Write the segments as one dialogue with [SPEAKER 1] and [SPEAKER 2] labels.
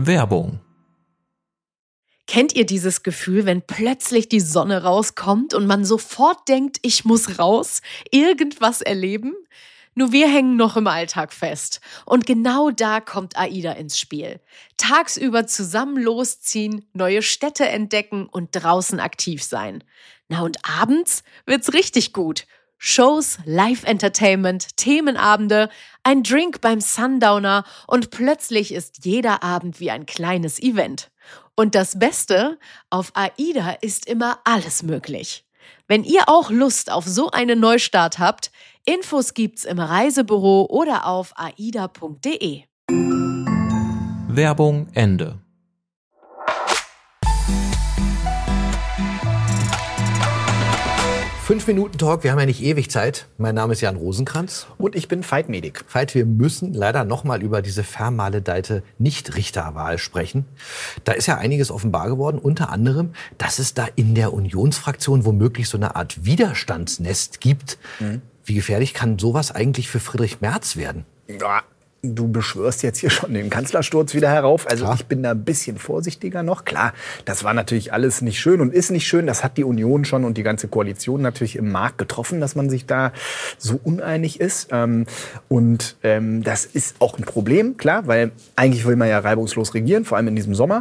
[SPEAKER 1] Werbung.
[SPEAKER 2] Kennt ihr dieses Gefühl, wenn plötzlich die Sonne rauskommt und man sofort denkt, ich muss raus, irgendwas erleben? Nur wir hängen noch im Alltag fest. Und genau da kommt AIDA ins Spiel. Tagsüber zusammen losziehen, neue Städte entdecken und draußen aktiv sein. Na und abends wird's richtig gut. Shows, Live-Entertainment, Themenabende, ein Drink beim Sundowner und plötzlich ist jeder Abend wie ein kleines Event. Und das Beste, auf AIDA ist immer alles möglich. Wenn ihr auch Lust auf so einen Neustart habt, Infos gibt's im Reisebüro oder auf aida.de.
[SPEAKER 1] Werbung Ende.
[SPEAKER 3] Fünf Minuten Talk, wir haben ja nicht ewig Zeit. Mein Name ist Jan Rosenkranz.
[SPEAKER 4] Und ich bin Veit Medik.
[SPEAKER 3] Veit, wir müssen leider nochmal über diese vermaledeite Nicht-Richterwahl sprechen. Da ist ja einiges offenbar geworden, unter anderem, dass es da in der Unionsfraktion womöglich so eine Art Widerstandsnest gibt. Wie gefährlich kann sowas eigentlich für Friedrich Merz werden?
[SPEAKER 4] Ja, du beschwörst jetzt hier schon den Kanzlersturz wieder herauf. Also Ich bin da ein bisschen vorsichtiger noch. Klar, das war natürlich alles nicht schön und ist nicht schön. Das hat die Union schon und die ganze Koalition natürlich im Markt getroffen, dass man sich da so uneinig ist. Das ist auch ein Problem, klar, weil eigentlich will man ja reibungslos regieren, vor allem in diesem Sommer.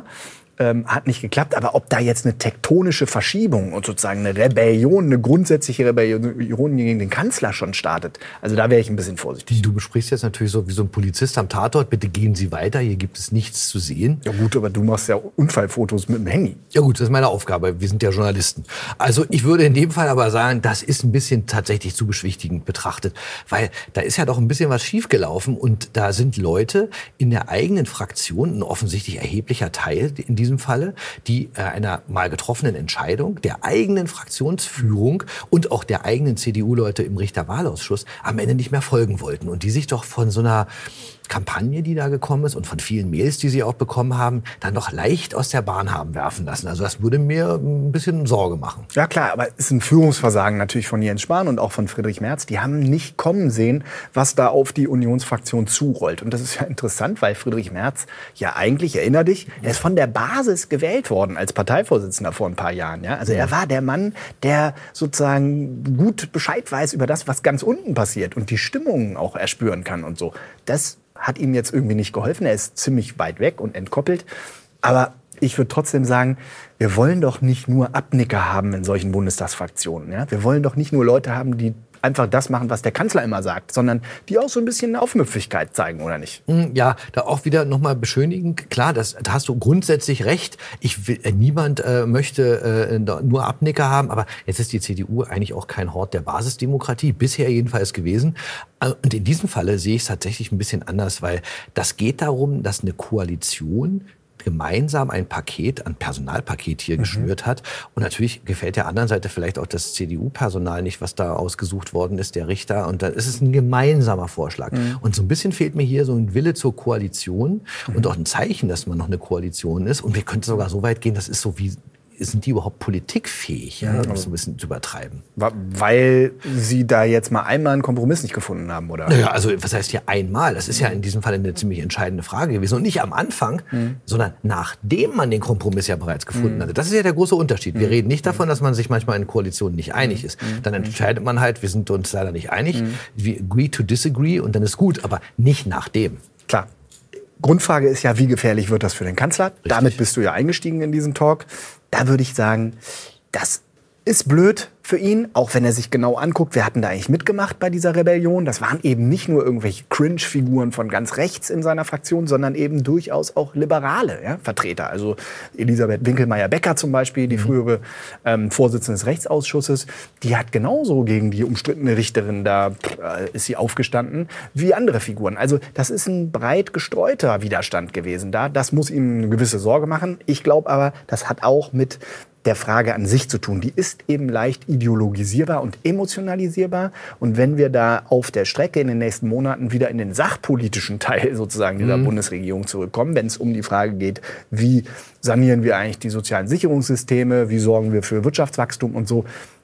[SPEAKER 4] Hat nicht geklappt, aber ob da jetzt eine tektonische Verschiebung und sozusagen eine Rebellion, eine grundsätzliche Rebellion gegen den Kanzler schon startet, also da wäre ich ein bisschen vorsichtig.
[SPEAKER 3] Du besprichst jetzt natürlich so wie so ein Polizist am Tatort, bitte gehen Sie weiter, hier gibt es nichts zu sehen.
[SPEAKER 4] Ja gut, aber du machst ja Unfallfotos mit dem Handy.
[SPEAKER 3] Ja gut, das ist meine Aufgabe, wir sind ja Journalisten. Also ich würde in dem Fall aber sagen, das ist ein bisschen tatsächlich zu beschwichtigend betrachtet, weil da ist ja doch ein bisschen was schiefgelaufen und da sind Leute in der eigenen Fraktion, ein offensichtlich erheblicher Teil in diesem Falle, die einer mal getroffenen Entscheidung der eigenen Fraktionsführung und auch der eigenen CDU-Leute im Richterwahlausschuss am Ende nicht mehr folgen wollten und die sich doch von so einer Kampagne, die da gekommen ist und von vielen Mails, die sie auch bekommen haben, dann noch leicht aus der Bahn haben werfen lassen. Also das würde mir ein bisschen Sorge machen.
[SPEAKER 4] Ja klar, aber es ist ein Führungsversagen natürlich von Jens Spahn und auch von Friedrich Merz. Die haben nicht kommen sehen, was da auf die Unionsfraktion zurollt. Und das ist ja interessant, weil Friedrich Merz ja eigentlich, erinner dich, er ist von der Basis gewählt worden als Parteivorsitzender vor ein paar Jahren. Ja? Also er war der Mann, der sozusagen gut Bescheid weiß über das, was ganz unten passiert und die Stimmungen auch erspüren kann und so. Das hat ihm jetzt irgendwie nicht geholfen. Er ist ziemlich weit weg und entkoppelt. Aber ich würde trotzdem sagen, wir wollen doch nicht nur Abnicker haben in solchen Bundestagsfraktionen. Ja? Wir wollen doch nicht nur Leute haben, die einfach das machen, was der Kanzler immer sagt, sondern die auch so ein bisschen Aufmüpfigkeit zeigen, oder nicht?
[SPEAKER 3] Ja, da auch wieder nochmal beschönigend. Klar, da hast du grundsätzlich recht. Niemand möchte nur Abnicker haben, aber jetzt ist die CDU eigentlich auch kein Hort der Basisdemokratie, bisher jedenfalls gewesen. Und in diesem Falle sehe ich es tatsächlich ein bisschen anders, weil das geht darum, dass eine Koalition gemeinsam ein Personalpaket hier geschnürt hat. Und natürlich gefällt der anderen Seite vielleicht auch das CDU-Personal nicht, was da ausgesucht worden ist, der Richter. Und dann ist es ein gemeinsamer Vorschlag. Und so ein bisschen fehlt mir hier so ein Wille zur Koalition und auch ein Zeichen, dass man noch eine Koalition ist. Und wir könnten sogar so weit gehen, das ist so wie, sind die überhaupt politikfähig, ja, um es ein bisschen zu übertreiben?
[SPEAKER 4] Weil sie da jetzt mal einmal einen Kompromiss nicht gefunden haben, oder?
[SPEAKER 3] Naja, also was heißt hier einmal? Das ist ja in diesem Fall eine ziemlich entscheidende Frage gewesen. Und nicht am Anfang, sondern nachdem man den Kompromiss ja bereits gefunden hatte. Das ist ja der große Unterschied. Wir reden nicht davon, dass man sich manchmal in Koalitionen nicht einig ist. Dann entscheidet man halt, wir sind uns leider nicht einig. We agree to disagree und dann ist gut, aber nicht nachdem.
[SPEAKER 4] Klar. Grundfrage ist ja, wie gefährlich wird das für den Kanzler?
[SPEAKER 3] Richtig.
[SPEAKER 4] Damit bist du ja eingestiegen in diesen Talk. Da würde ich sagen, das ist blöd für ihn, auch wenn er sich genau anguckt, wer hat denn da eigentlich mitgemacht bei dieser Rebellion. Das waren eben nicht nur irgendwelche Cringe-Figuren von ganz rechts in seiner Fraktion, sondern eben durchaus auch liberale Vertreter. Also Elisabeth Winkelmeyer-Becker zum Beispiel, die frühere Vorsitzende des Rechtsausschusses, die hat genauso gegen die umstrittene Richterin, da ist sie aufgestanden, wie andere Figuren. Also das ist ein breit gestreuter Widerstand gewesen da. Das muss ihm eine gewisse Sorge machen. Ich glaube aber, das hat auch mit der Frage an sich zu tun. Die ist eben leicht ideologisierbar und emotionalisierbar. Und wenn wir da auf der Strecke in den nächsten Monaten wieder in den sachpolitischen Teil sozusagen dieser Bundesregierung zurückkommen, wenn es um die Frage geht, wie sanieren wir eigentlich die sozialen Sicherungssysteme, wie sorgen wir für Wirtschaftswachstum und so,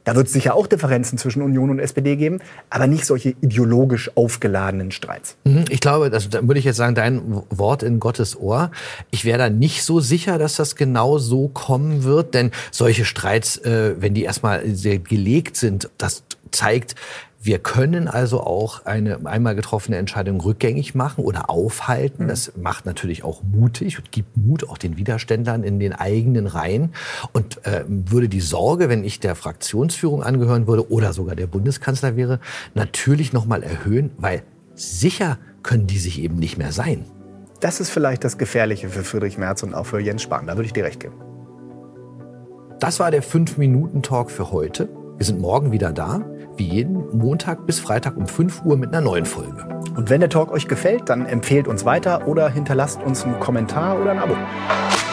[SPEAKER 4] Da wird es sicher auch Differenzen zwischen Union und SPD geben, aber nicht solche ideologisch aufgeladenen Streits.
[SPEAKER 3] Ich glaube, da würde ich jetzt sagen, dein Wort in Gottes Ohr. Ich wäre da nicht so sicher, dass das genau so kommen wird, denn solche Streits, wenn die erstmal sehr gelegt sind, das zeigt, wir können also auch eine einmal getroffene Entscheidung rückgängig machen oder aufhalten. Das macht natürlich auch mutig und gibt Mut auch den Widerständlern in den eigenen Reihen. Und würde die Sorge, wenn ich der Fraktionsführung angehören würde oder sogar der Bundeskanzler wäre, natürlich noch mal erhöhen, weil sicher können die sich eben nicht mehr sein.
[SPEAKER 4] Das ist vielleicht das Gefährliche für Friedrich Merz und auch für Jens Spahn. Da würde ich dir recht geben.
[SPEAKER 3] Das war der 5-Minuten-Talk für heute. Wir sind morgen wieder da, wie jeden Montag bis Freitag um 5 Uhr mit einer neuen Folge.
[SPEAKER 4] Und wenn der Talk euch gefällt, dann empfehlt uns weiter oder hinterlasst uns einen Kommentar oder ein Abo.